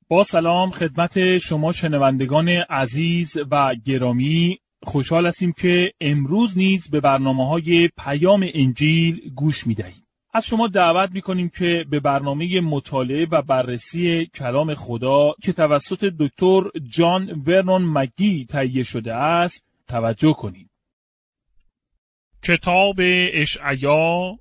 با سلام خدمت شما شنوندگان عزیز و گرامی، خوشحال هستیم که امروز نیز به برنامه‌های پیام انجیل گوش می‌دهید. از شما دعوت می‌کنیم که به برنامه مطالعه و بررسی کلام خدا که توسط دکتر جان ورنون مگی تهیه شده است توجه کنید. کتاب اشعیا،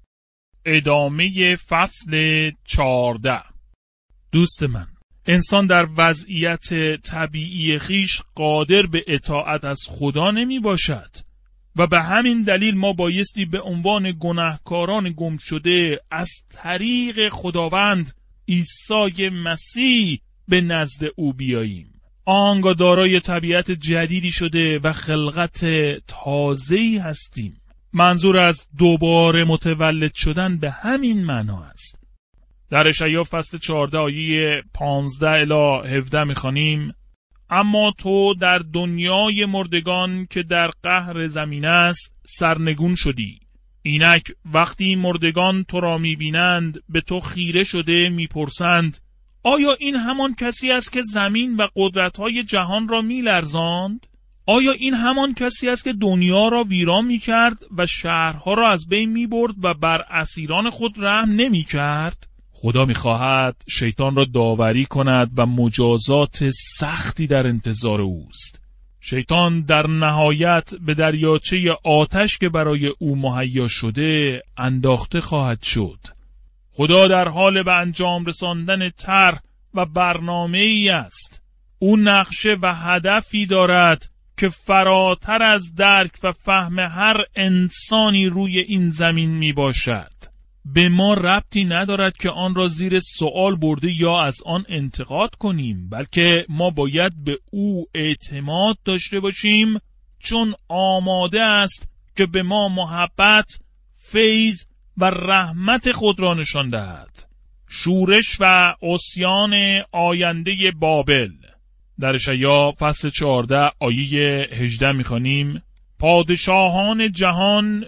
ادامه فصل 14. دوست من، انسان در وضعیت طبیعی خیش قادر به اطاعت از خدا نمی باشد و به همین دلیل ما بایستی به عنوان گناهکاران گم شده از طریق خداوند عیسی مسیح به نزد او بیاییم. آنگاه دارای طبیعت جدیدی شده و خلقت تازه‌ای هستیم. منظور از دوباره متولد شدن به همین معنا است. در اشعیا فصل 14 آیه 15 الی 17 می‌خوانیم: اما تو در دنیای مردگان که در قهر زمین است سرنگون شدی. اینک وقتی مردگان تو را می‌بینند به تو خیره شده می‌پرسند آیا این همان کسی است که زمین و قدرت‌های جهان را می‌لرزاند؟ آیا این همان کسی است که دنیا را ویران می‌کرد و شهرها را از بین می‌برد و بر اسیران خود رحم نمی‌کرد؟ خدا می‌خواهد شیطان را داوری کند و مجازات سختی در انتظار اوست. شیطان در نهایت به دریاچه آتش که برای او مهیا شده انداخته خواهد شد. خدا در حال به انجام رساندن طرح و برنامه‌ای است. او نقشه و هدفی دارد که فراتر از درک و فهم هر انسانی روی این زمین می باشد. به ما ربطی ندارد که آن را زیر سوال برده یا از آن انتقاد کنیم، بلکه ما باید به او اعتماد داشته باشیم، چون آماده است که به ما محبت، فیض و رحمت خود را نشان دهد. شورش و عصیان آینده بابل. در اشعیا فصل 14 آیه 18 می‌خوانیم: پادشاهان جهان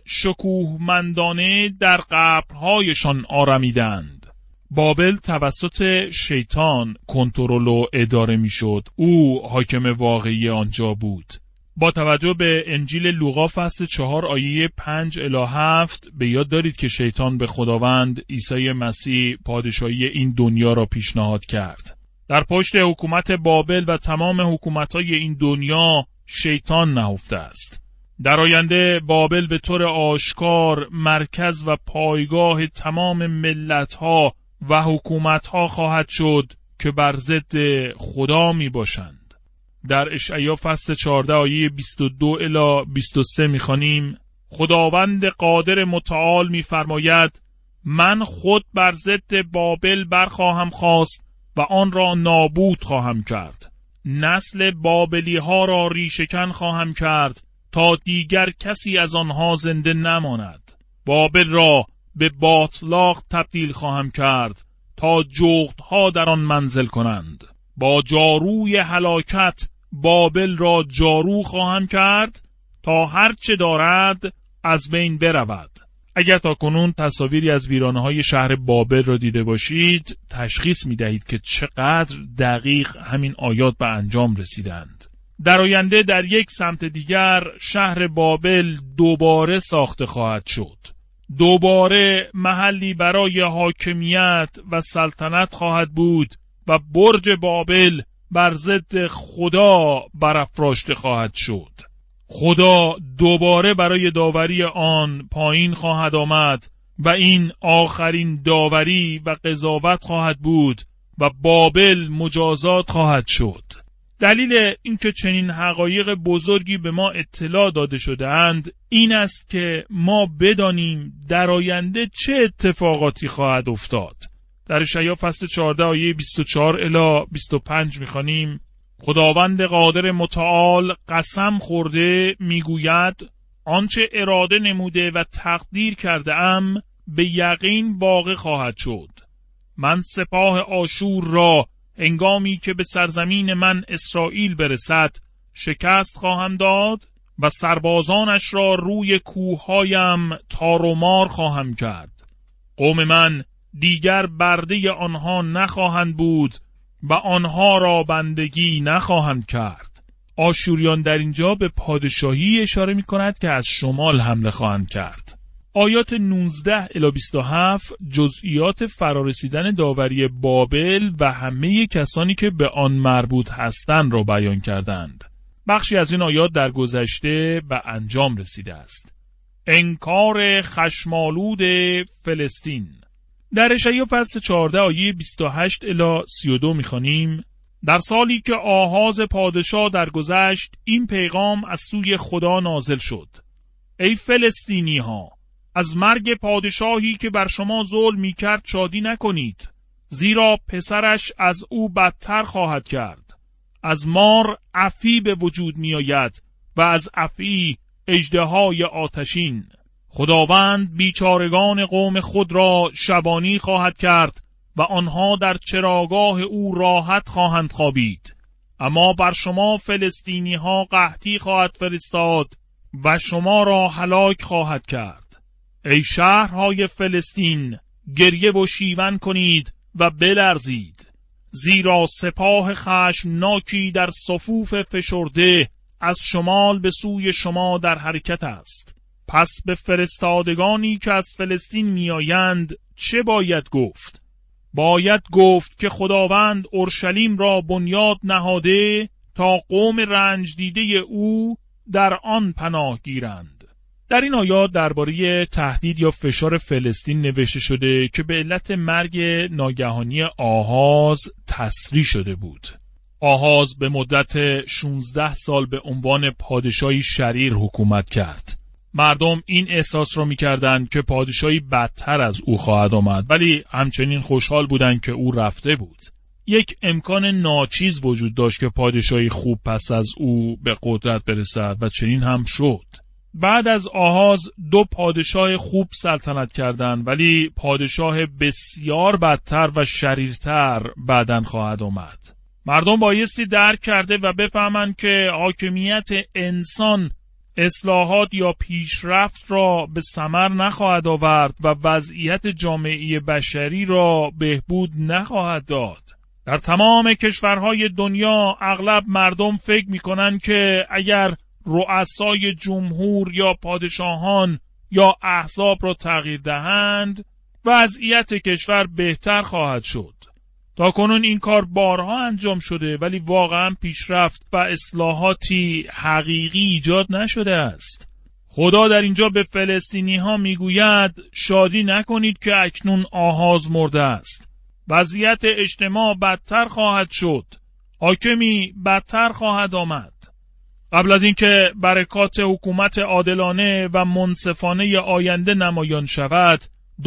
شکوهمندانه در قبرهایشان آرمیدند. بابل توسط شیطان کنترل و اداره میشد. او حاکم واقعی آنجا بود. با توجه به انجیل لوقا فصل 4 آیه 5 الی 7 به یاد دارید که شیطان به خداوند عیسی مسیح پادشاهی این دنیا را پیشنهاد کرد. در پشت حکومت بابل و تمام حکومت‌های این دنیا شیطان نهفته است. در آینده بابل به طور آشکار مرکز و پایگاه تمام ملت‌ها و حکومت‌ها خواهد شد که بر ضد خدا می باشند. در اشعیا فصل 14 آیه 22 الی 23 می‌خوانیم: خداوند قادر متعال می‌فرماید من خود بر ضد بابل برخواهم خاست و آن را نابود خواهم کرد. نسل بابلی ها را ریشه‌کن خواهم کرد تا دیگر کسی از آنها زنده نماند. بابل را به باطلاق تبدیل خواهم کرد تا جغدها در آن منزل کنند. با جاروی هلاکت بابل را جارو خواهم کرد تا هر چه دارد از بین برود. اگر تا کنون تصاویری از ویرانه‌های شهر بابل را دیده باشید، تشخیص می‌دهید که چقدر دقیق همین آیات به انجام رسیدند. در آینده در یک سمت دیگر شهر بابل دوباره ساخته خواهد شد. دوباره محلی برای حاکمیت و سلطنت خواهد بود و برج بابل بر ضد خدا برافراشته خواهد شد. خدا دوباره برای داوری آن پایین خواهد آمد و این آخرین داوری و قضاوت خواهد بود و بابل مجازات خواهد شد. دلیل اینکه چنین حقایق بزرگی به ما اطلاع داده شده‌اند این است که ما بدانیم در آینده چه اتفاقاتی خواهد افتاد. در اشعیا فصل 14 آیه 24 الی 25 می‌خوانیم: خداوند قادر متعال قسم خورده میگوید آنچه اراده نموده و تقدیر کرده ام به یقین واقع خواهد شد. من سپاه آشور را هنگامی که به سرزمین من اسرائیل برسد شکست خواهم داد و سربازانش را روی کوههایم تار و مار خواهم کرد. قوم من دیگر برده آنها نخواهند بود و آنها را بندگی نخواهند کرد. آشوریان در اینجا به پادشاهی اشاره می کند که از شمال حمله خواهند کرد. آیات 19 الی 27 جزئیات فرارسیدن داوری بابل و همه کسانی که به آن مربوط هستند را بیان کردند. بخشی از این آیات در گذشته به انجام رسیده است. انکار خشمالود فلسطین. در اشعیا فصل 14 آیه 28 الی 32 می‌خوانیم: در سالی که آغاز پادشاه درگذشت، این پیغام از سوی خدا نازل شد: ای فلسطینی ها، از مرگ پادشاهی که بر شما ظلم می‌کرد شادی نکنید، زیرا پسرش از او بدتر خواهد کرد. از مار عفی به وجود می‌آید و از عفی اژدهای آتشین. خداوند بیچارگان قوم خود را شبانی خواهد کرد و آنها در چراگاه او راحت خواهند خوابید. اما بر شما فلسطینی ها قحطی خواهد فرستاد و شما را هلاک خواهد کرد. ای شهرهای فلسطین، گریه و شیون کنید و بلرزید، زیرا سپاه خشمناکی در صفوف فشرده از شمال به سوی شما در حرکت است. پس به فرستادگانی که از فلسطین میآیند چه باید گفت؟ باید گفت که خداوند اورشلیم را بنیاد نهاده تا قوم رنج دیده او در آن پناه گیرند. در این آیات درباره تهدید یا فشار فلسطین نوشته شده که به علت مرگ ناگهانی آهاز تسریع شده بود. آهاز به مدت 16 سال به عنوان پادشاهی شریر حکومت کرد. مردم این احساس رو می‌کردند که پادشاهی بدتر از او خواهد آمد، ولی همچنین خوشحال بودند که او رفته بود. یک امکان ناچیز وجود داشت که پادشاهی خوب پس از او به قدرت برسد و چنین هم شد. بعد از آهاز 2 پادشاه خوب سلطنت کردند، ولی پادشاه بسیار بدتر و شریرتر بعداً خواهد آمد. مردم بایستی درک کرده و بفهمند که حاکمیت انسان اصلاحات یا پیشرفت را به ثمر نخواهد آورد و وضعیت جامعه بشری را بهبود نخواهد داد. در تمام کشورهای دنیا اغلب مردم فکر می‌کنند که اگر رؤسای جمهور یا پادشاهان یا احزاب را تغییر دهند، وضعیت کشور بهتر خواهد شد. تاکنون این کار بارها انجام شده، ولی واقعا پیشرفت و اصلاحاتی حقیقی ایجاد نشده است. خدا در اینجا به فلسطینی ها میگوید شادی نکنید که اکنون آهاز مرده است. وضعیت اجتماع بدتر خواهد شد. حاکمی بدتر خواهد آمد. قبل از اینکه برکات حکومت عادلانه و منصفانه آینده نمایان شود،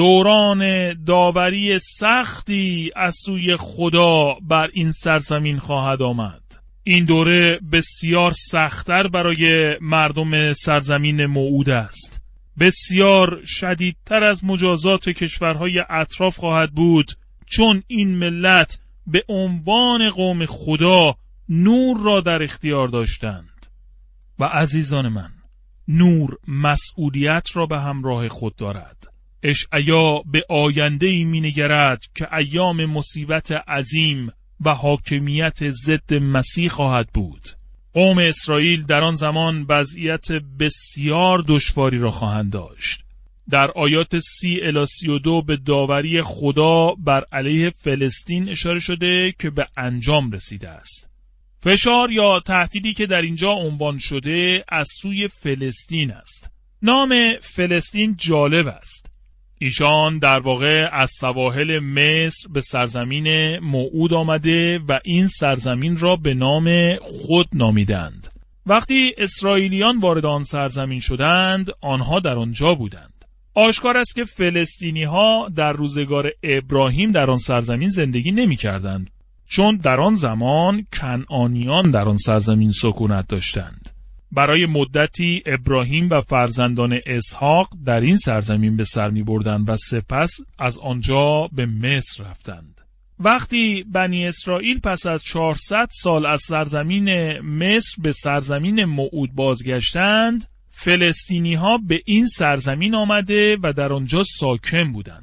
دوران داوری سختی از سوی خدا بر این سرزمین خواهد آمد. این دوره بسیار سخت‌تر برای مردم سرزمین موعود است. بسیار شدیدتر از مجازات کشورهای اطراف خواهد بود، چون این ملت به عنوان قوم خدا نور را در اختیار داشتند. و عزیزان من، نور مسئولیت را به همراه خود دارد. اشعیا به آینده‌ای می‌نگرد که ایام مصیبت عظیم و حاکمیت ضد مسیح خواهد بود. قوم اسرائیل در آن زمان وضعیت بسیار دشواری را خواهند داشت. در آیات 30 الی 32 به داوری خدا بر علیه فلسطین اشاره شده که به انجام رسیده است. فشار یا تهدیدی که در اینجا عنوان شده از سوی فلسطین است. نام فلسطین جالب است. ایشان در واقع از سواحل مصر به سرزمین موعود آمده و این سرزمین را به نام خود نامیدند. وقتی اسرائیلیان وارد آن سرزمین شدند، آنها در آنجا بودند. آشکار است که فلسطینی ها در روزگار ابراهیم در آن سرزمین زندگی نمی کردند، چون در آن زمان کنعانیان در آن سرزمین سکونت داشتند. برای مدتی ابراهیم و فرزندان اسحاق در این سرزمین به سر می بردند و سپس از آنجا به مصر رفتند. وقتی بنی اسرائیل پس از 400 سال از سرزمین مصر به سرزمین موعود بازگشتند، فلسطینی ها به این سرزمین آمده و در آنجا ساکن بودند.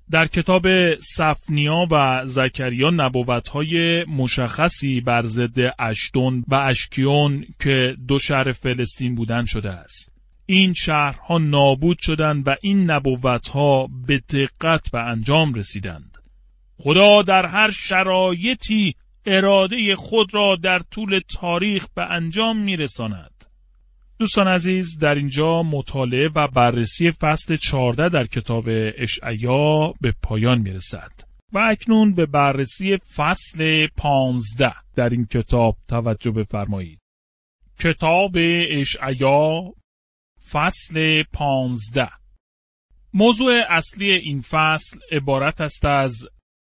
در کتاب سفنیا و زکریا نبوت‌های مشخصی بر ضد اشدون و اشکیون که دو شهر فلسطین بودن شده است. این شهرها نابود شدند و این نبوت‌ها به دقت به انجام رسیدند. خدا در هر شرایطی اراده خود را در طول تاریخ به انجام می‌رساند. دوستان عزیز، در اینجا مطالعه و بررسی فصل 14 در کتاب اشعیا به پایان می‌رسد و اکنون به بررسی فصل 15 در این کتاب توجه بفرمایید. کتاب اشعیا فصل 15. موضوع اصلی این فصل عبارت است از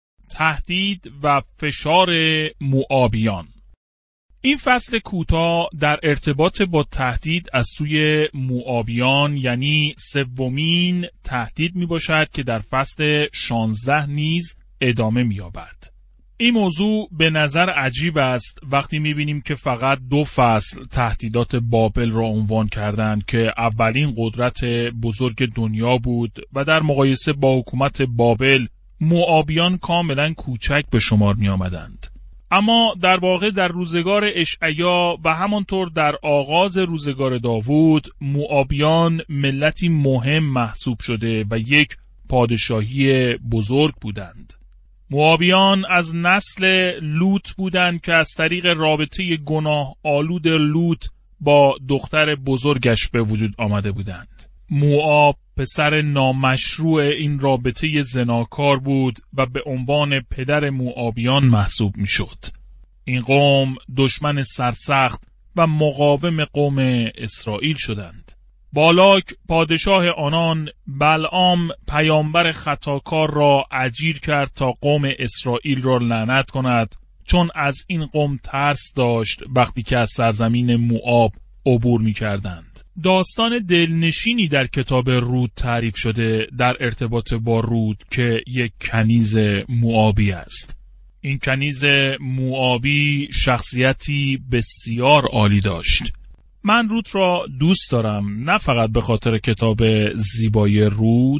تهدید و فشار موآبیان. این فصل کوتاه در ارتباط با تهدید از سوی موآبیان یعنی سومین تهدید می باشد که در فصل 16 نیز ادامه می یابد. این موضوع به نظر عجیب است وقتی می بینیم که فقط 2 فصل تهدیدات بابل را عنوان کردند که اولین قدرت بزرگ دنیا بود و در مقایسه با حکومت بابل موآبیان کاملا کوچک به شمار می آمدند. اما در واقع در روزگار اشعیا و همانطور در آغاز روزگار داوود موآبیان ملتی مهم محسوب شده و یک پادشاهی بزرگ بودند. موآبیان از نسل لوط بودند که از طریق رابطه گناه آلود لوط با دختر بزرگش به وجود آمده بودند. موآب پسر نامشروع این رابطه زناکار بود و به عنوان پدر موآبیان محسوب می شد. این قوم دشمن سرسخت و مقاوم قوم اسرائیل شدند. بالاک پادشاه آنان بلعام پیامبر خطاکار را اجیر کرد تا قوم اسرائیل را لعنت کند، چون از این قوم ترس داشت وقتی که از سرزمین موآب عبور می کردند. داستان دلنشینی در کتاب رود تعریف شده در ارتباط با رود که یک کنیز موآبی است. این کنیز موآبی شخصیتی بسیار عالی داشت. من رود را دوست دارم، نه فقط به خاطر کتاب زیبای رود،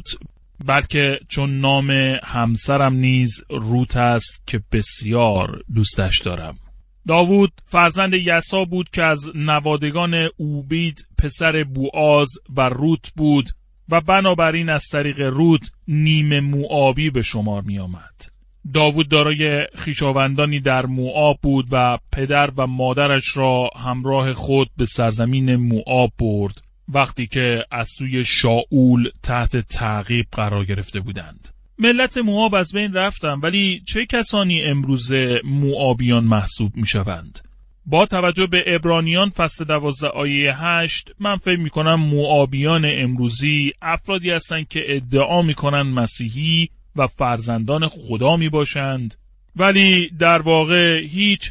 بلکه چون نام همسرم نیز رود است که بسیار دوستش دارم. داوود فرزند یسا بود که از نوادگان اوبید پسر بوآز و روت بود و بنابراین از طریق روت نیمه موآبی به شمار می آمد. داوود دارای خویشاوندانی در موآب بود و پدر و مادرش را همراه خود به سرزمین موآب برد وقتی که از سوی شاول تحت تعقیب قرار گرفته بودند. ملت موآب از بین رفتند، ولی چه کسانی امروز موآبیان محسوب می شوند؟ با توجه به عبرانیان فصل 12 آیه 8 من فکر می کنم موآبیان امروزی افرادی هستند که ادعا می کنند مسیحی و فرزندان خدا می باشند، ولی در واقع هیچ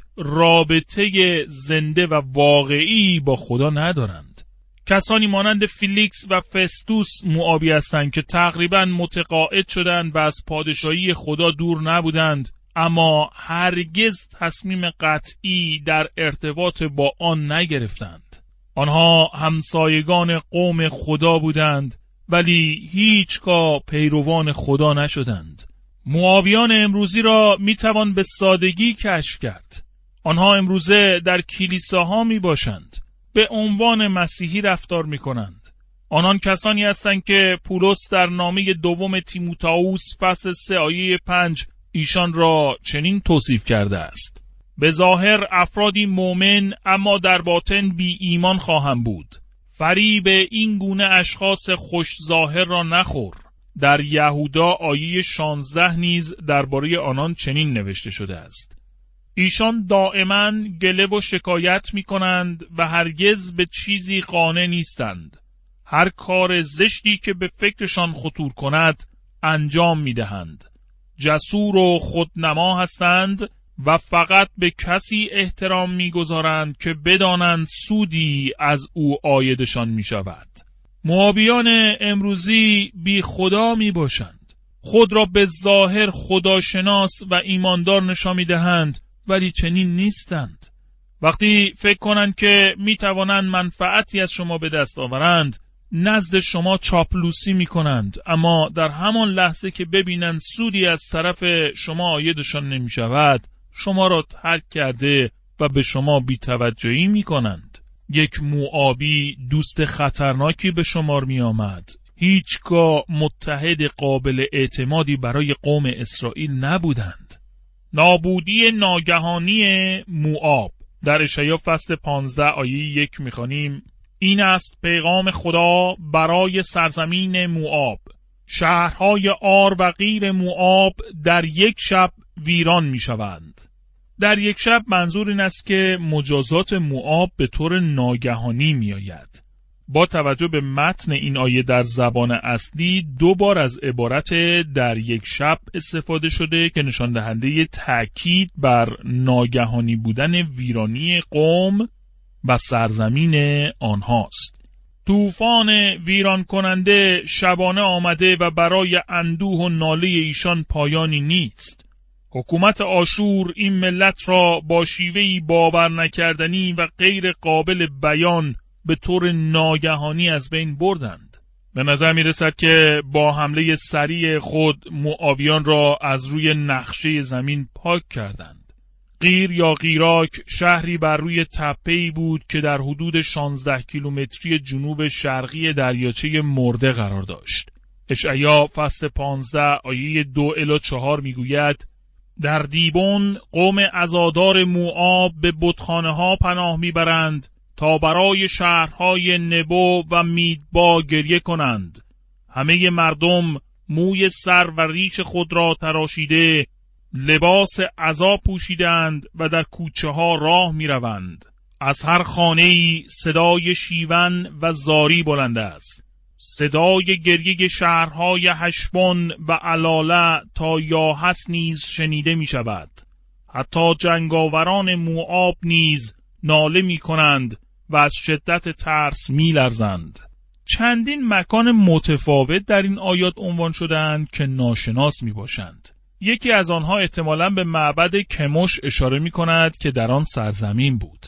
رابطه زنده و واقعی با خدا ندارند. کسانی مانند فیلیکس و فستوس موآبی هستند که تقریباً متقاعد شدند و از پادشاهی خدا دور نبودند، اما هرگز تصمیم قطعی در ارتباط با آن نگرفتند. آنها همسایگان قوم خدا بودند ولی هیچگاه پیروان خدا نشدند. موآبیان امروزی را میتوان به سادگی کشف کرد. آنها امروزه در کلیساها می باشند. به عنوان مسیحی رفتار می کنند. آنان کسانی هستند که پولس در نامه دوم تیموتائوس فصل 3 آیه 5 ایشان را چنین توصیف کرده است: به ظاهر افرادی مؤمن اما در باطن بی ایمان خواهم بود. فریب این گونه اشخاص خوش ظاهر را نخور. در یهودا آیه 16 نیز درباره آنان چنین نوشته شده است: ایشان دائما گله و شکایت می کنند و هرگز به چیزی قانع نیستند. هر کار زشتی که به فکرشان خطور کند انجام می دهند. جسور و خودنما هستند و فقط به کسی احترام می گذارند که بدانند سودی از او عایدشان می شود. موآبیان امروزی بی خدا می باشند. خود را به ظاهر خداشناس و ایماندار نشان می دهند ولی چنین نیستند. وقتی فکر کنند که می توانند منفعتی از شما به دست آورند، نزد شما چاپلوسی می کنند، اما در همان لحظه که ببینند سودی از طرف شما عایدشان نمی شود، شما را ترک کرده و به شما بی‌توجهی می کنند. یک موآبی دوست خطرناکی به شمار می آمد. هیچگاه متحد قابل اعتمادی برای قوم اسرائیل نبودند. نابودی ناگهانی موآب. در اشعیا فصل 15 آیه 1 می‌خوانیم: این است پیغام خدا برای سرزمین موآب. شهرهای آر و غیر موآب در یک شب ویران می‌شوند. در یک شب منظور این است که مجازات موآب به طور ناگهانی می‌آید. با توجه به متن این آیه در زبان اصلی 2 بار از عبارت در یک شب استفاده شده که نشان دهنده تأکید بر ناگهانی بودن ویرانی قوم و سرزمین آنهاست. طوفان ویران کننده شبانه آمده و برای اندوه و ناله ایشان پایانی نیست. حکومت آشور این ملت را با شیوهی باور نکردنی و غیر قابل بیان به طور ناگهانی از بین بردند. به نظر می رسد که با حمله سریع خود موآبیان را از روی نقشه زمین پاک کردند. قیر یا قیراک شهری بر روی تپه‌ای بود که در حدود 16 کیلومتری جنوب شرقی دریاچه مرده قرار داشت. اشعیا فصل 15 آیه 2 الی 4 می گوید: در دیبون قوم عزادار موآب به بتخانه ها پناه می برند تا برای شهرهای نبو و میدبا گریه کنند. همه مردم موی سر و ریش خود را تراشیده، لباس عزا پوشیدند و در کوچه ها راه می روند. از هر خانه‌ای صدای شیون و زاری بلند است. صدای گریه شهرهای هشبون و علاله تا یاهس نیز شنیده می شود. حتی جنگاوران موآب نیز ناله می کنند و از شدت ترس می لرزند. چندین مکان متفاوت در این آیات عنوان شدند که ناشناس می باشند. یکی از آنها احتمالاً به معبد کموش اشاره می کند که در آن سرزمین بود.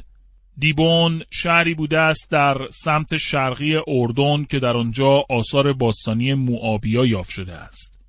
دیبون شهری بوده است در سمت شرقی اردن که در آنجا آثار باستانی موآبیا یافت شده است.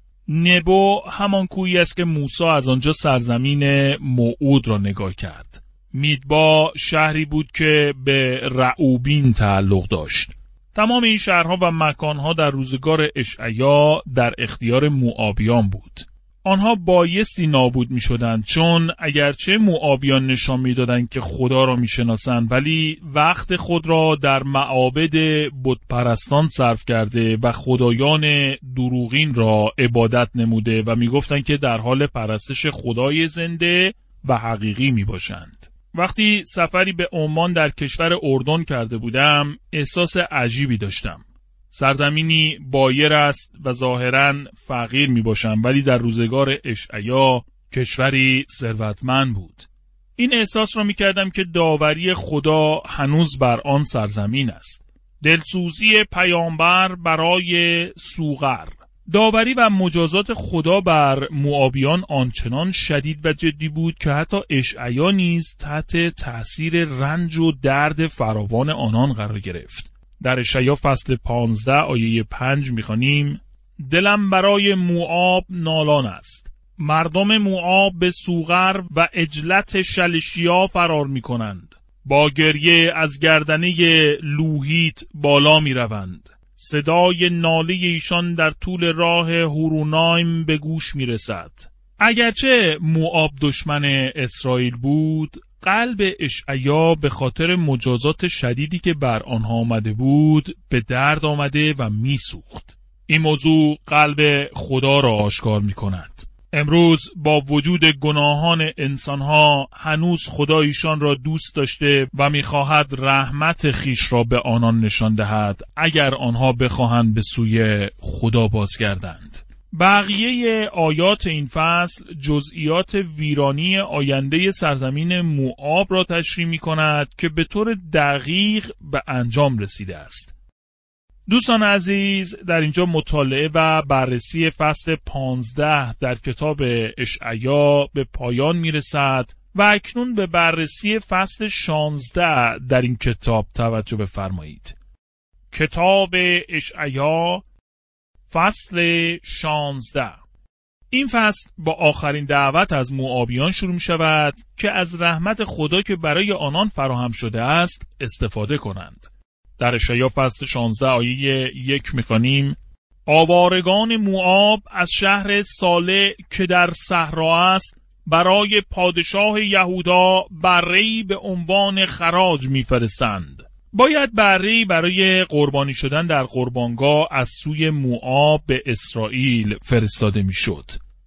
نبو همان کوهی است که موسی از آنجا سرزمین موعود را نگاه کرد. میدبا شهری بود که به رعوبین تعلق داشت. تمام این شهرها و مکانها در روزگار اشعیا در اختیار موآبیان بود. آنها بایستی نابود می شدند، چون اگرچه موآبیان نشان می دادند که خدا را می شناسند، ولی وقت خود را در معابد بتپرستان صرف کرده و خدایان دروغین را عبادت نموده و می گفتند که در حال پرستش خدای زنده و حقیقی می باشند. وقتی سفری به عمان در کشور اردن کرده بودم، احساس عجیبی داشتم. سرزمینی بایر است و ظاهراً فقیر می باشم، ولی در روزگار اشعیا کشوری ثروتمند بود. این احساس را می کردم که داوری خدا هنوز بر آن سرزمین است. دلسوزی پیامبر برای سوغر. داوری و مجازات خدا بر موآبیان آنچنان شدید و جدی بود که حتی اشعیا نیز تحت تأثیر رنج و درد فراوان آنان قرار گرفت. در اشعیا فصل 15 آیه 5 می‌خوانیم: دلم برای موآب نالان است. مردم موآب به سوغر و عجلت شلشیا فرار می‌کنند. با گریه از گردنه لوحیت بالا می‌روند. صدای ناله ایشان در طول راه هورونایم به گوش می‌رسد. اگرچه موآب دشمن اسرائیل بود، قلب اشعیا به خاطر مجازات شدیدی که بر آنها آمده بود به درد آمده و میسوخت. این موضوع قلب خدا را آشکار می کند. امروز با وجود گناهان انسانها هنوز خدا ایشان را دوست داشته و می‌خواهد رحمت خیش را به آنان نشان دهد اگر آنها بخواهند به سوی خدا بازگردند. بقیه آیات این فصل جزئیات ویرانی آینده سرزمین موآب را تشریح می‌کند که به طور دقیق به انجام رسیده است. دوستان عزیز، در اینجا مطالعه و بررسی فصل 15 در کتاب اشعیا به پایان می‌رسد و اکنون به بررسی فصل 16 در این کتاب توجه بفرمایید. کتاب اشعیا فصل 16. این فصل با آخرین دعوت از موآبیان شروع می شود که از رحمت خدا که برای آنان فراهم شده است استفاده کنند. در اشعیا فصل 16 آیه 1 می‌خوانیم: آوارگان موآب از شهر صالح که در صحرا است برای پادشاه یهودا بره‌ای به عنوان خراج می‌فرستند. باید بره‌ای برای قربانی شدن در قربانگاه از سوی موآب به اسرائیل فرستاده می‌شد.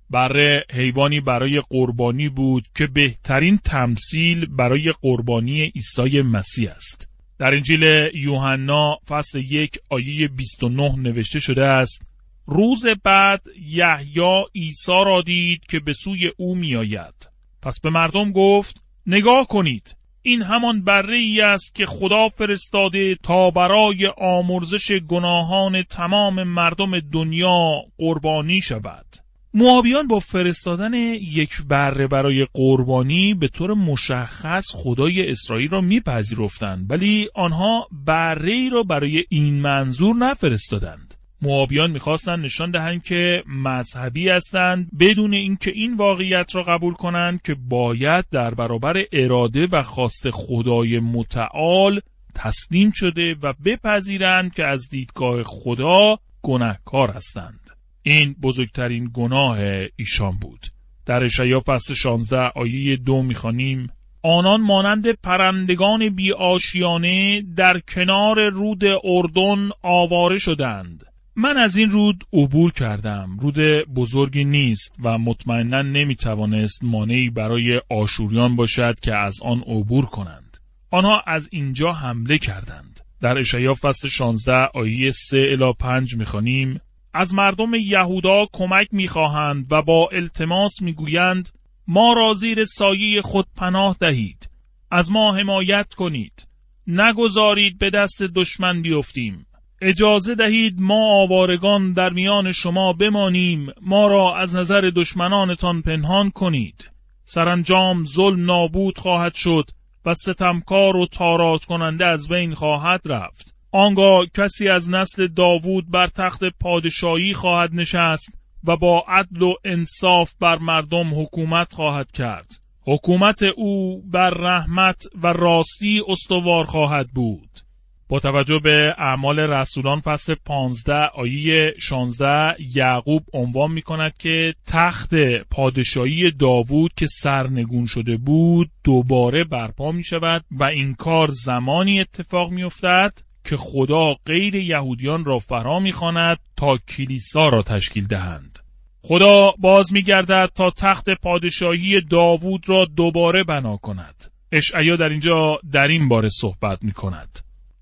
بره حیوانی برای قربانی بود که بهترین تمثیل برای قربانی عیسی مسیح است. در انجیل یوحنا فصل 1 آیه 29 نوشته شده است: روز بعد یحیی عیسی را دید که به سوی او می آید. پس به مردم گفت: نگاه کنید، این همان بره‌ای است که خدا فرستاده تا برای آمرزش گناهان تمام مردم دنیا قربانی شود. موآبیان با فرستادن یک بره برای قربانی به طور مشخص خدای اسرائیل را میپذیرفتند، ولی آنها بره‌ای را برای این منظور نفرستادند. موآبیان میخواستند نشان دهند که مذهبی هستند بدون اینکه این واقعیت را قبول کنند که باید در برابر اراده و خواست خدای متعال تسلیم شده و بپذیرند که از دیدگاه خدا گناهکار هستند. این بزرگترین گناه ایشان بود. در اشعیا فصل 16 آیه 2 می‌خوانیم: آنان مانند پرندگان بی آشیانه در کنار رود اردن آواره شدند. من از این رود عبور کردم. رود بزرگی نیست و مطمئناً نمی‌توانست مانعی برای آشوریان باشد که از آن عبور کنند. آنها از اینجا حمله کردند. در اشعیا فصل 16 آیه 3 الی 5 می‌خوانیم: از مردم یهودا کمک می‌خواهند و با التماس می‌گویند ما را زیر سایه خود پناه دهید، از ما حمایت کنید، نگذارید به دست دشمن بیفتیم، اجازه دهید ما آوارگان در میان شما بمانیم، ما را از نظر دشمنانتان پنهان کنید. سرانجام ظلم نابود خواهد شد و ستمکار و تاراج کننده از بین خواهد رفت. آنگاه کسی از نسل داوود بر تخت پادشاهی خواهد نشست و با عدل و انصاف بر مردم حکومت خواهد کرد. حکومت او بر رحمت و راستی استوار خواهد بود. با توجه به اعمال رسولان فصل 15 آیه 16 یعقوب عنوان می کند که تخت پادشاهی داوود که سرنگون شده بود دوباره برپا می شود و این کار زمانی اتفاق می افتد که خدا غیر یهودیان را فرا می‌خواند تا کلیسا را تشکیل دهند. خدا باز می‌گردد تا تخت پادشاهی داوود را دوباره بنا کند. اشعیا در اینجا در این باره صحبت می‌کند.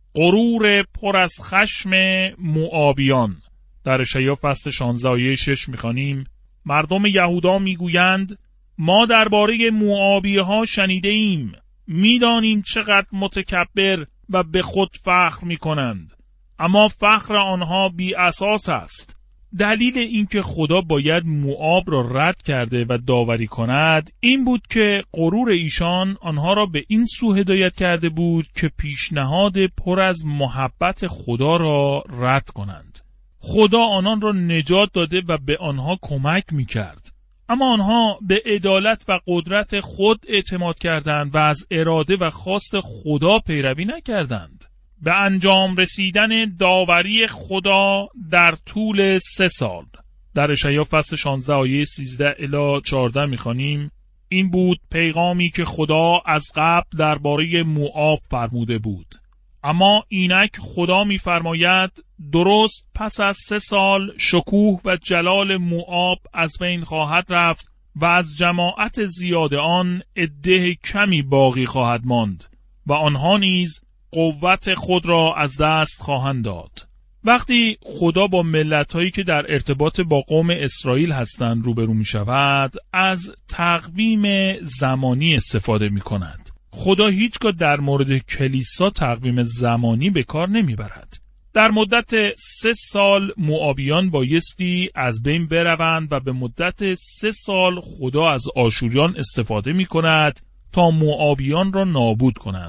غرور پر از خشم موآبیان. در اشعیا فصل 16 آیه 6 می‌خوانیم: مردم یهودا می‌گویند ما درباره موآبی‌ها شنیده ایم، می‌دانیم چقدر متکبر و به خود فخر می کنند، اما فخر آنها بی اساس است. دلیل اینکه خدا باید موآب را رد کرده و داوری کند این بود که غرور ایشان آنها را به این سو هدایت کرده بود که پیشنهاد پر از محبت خدا را رد کنند. خدا آنان را نجات داده و به آنها کمک می کرد، اما آنها به عدالت و قدرت خود اعتماد کردند و از اراده و خواست خدا پیروی نکردند. به انجام رسیدن داوری خدا در طول 3 سال. در اشعیا فصل 16 آیه 13 الی 14 می‌خوانیم: این بود پیغامی که خدا از قبل درباره موآب فرموده بود. اما اینک خدا می‌فرماید درست پس از 3 سال شکوه و جلال موآب از بین خواهد رفت و از جماعت زیاد آن عده کمی باقی خواهد ماند و آنها نیز قوت خود را از دست خواهند داد. وقتی خدا با ملت‌هایی که در ارتباط با قوم اسرائیل هستند روبرو می‌شود، از تقویم زمانی استفاده می‌کند. خدا هیچگاه در مورد کلیسا تقویم زمانی به کار نمیبرد. در مدت 3 سال موآبیان بایستی از بین بروند و به مدت 3 سال خدا از آشوریان استفاده می کند تا موآبیان را نابود کنند.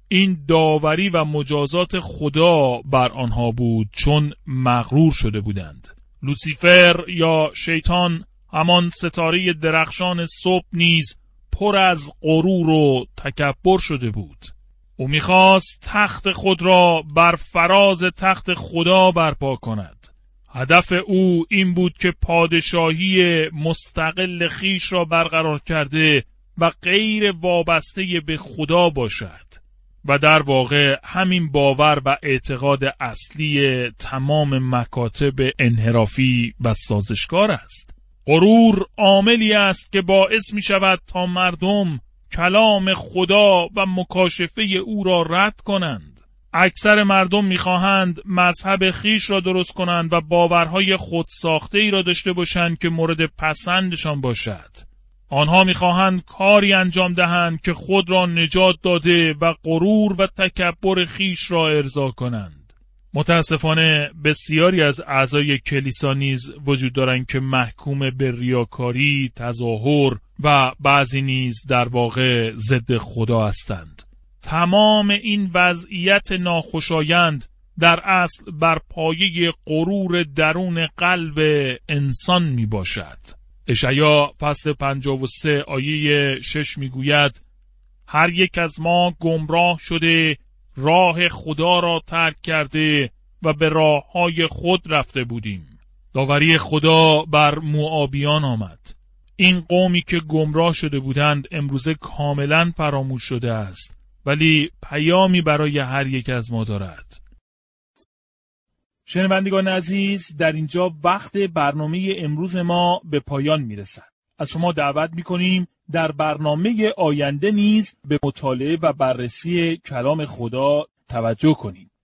این داوری و مجازات خدا بر آنها بود، چون مغرور شده بودند. لوسیفر یا شیطان، همان ستاره درخشان صبح، نیز پر از غرور و تکبر شده بود. او می‌خواست تخت خود را بر فراز تخت خدا برپا کند. هدف او این بود که پادشاهی مستقل خیش را برقرار کرده و غیر وابسته به خدا باشد. و در واقع همین باور و اعتقاد اصلی تمام مکاتب انحرافی و سازشکار است. غرور عاملی است که باعث می شود تا مردم کلام خدا و مکاشفه او را رد کنند. اکثر مردم می‌خواهند مذهب خیش را درست کنند و باورهای خودساخته‌ای را داشته باشند که مورد پسندشان باشد. آنها می‌خواهند کاری انجام دهند که خود را نجات داده و غرور و تکبر خیش را ارضا کنند. متاسفانه بسیاری از اعضای کلیسا نیز وجود دارند که محکوم به ریاکاری، تظاهر و بعضی نیز در واقع ضد خدا هستند. تمام این وضعیت ناخوشایند در اصل بر پایه غرور درون قلب انسان می باشد. اشعیا فصل 53 آیه 6 می گوید: هر یک از ما گمراه شده، راه خدا را ترک کرده و به راههای خود رفته بودیم. داوری خدا بر موآبیان آمد. این قومی که گمراه شده بودند امروزه کاملا فراموش شده است، ولی پیامی برای هر یک از ما دارد. شنوندگان عزیز، در اینجا وقت برنامه امروز ما به پایان میرسد. از شما دعوت میکنیم در برنامه آینده نیز به مطالعه و بررسی کلام خدا توجه کنید.